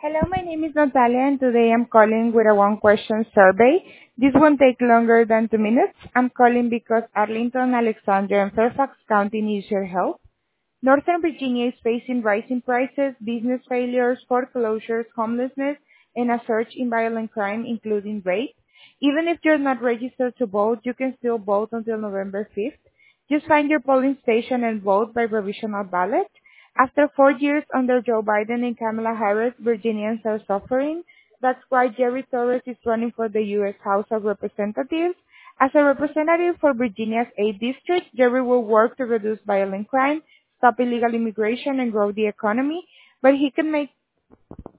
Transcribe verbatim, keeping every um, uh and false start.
Hello, my name is Natalia, and today I'm calling with a one-question survey. This won't take longer than two minutes. I'm calling because Arlington, Alexandria, and Fairfax County needs your help. Northern Virginia is facing rising prices, business failures, foreclosures, homelessness, and a surge in violent crime, including rape. Even if you're not registered to vote, you can still vote until November fifth. Just find your polling station and vote by provisional ballot. After four years under Joe Biden and Kamala Harris, Virginians are suffering. That's why Jerry Torres is running for the U S House of Representatives. As a representative for Virginia's eighth District, Jerry will work to reduce violent crime, stop illegal immigration, and grow the economy, but he can make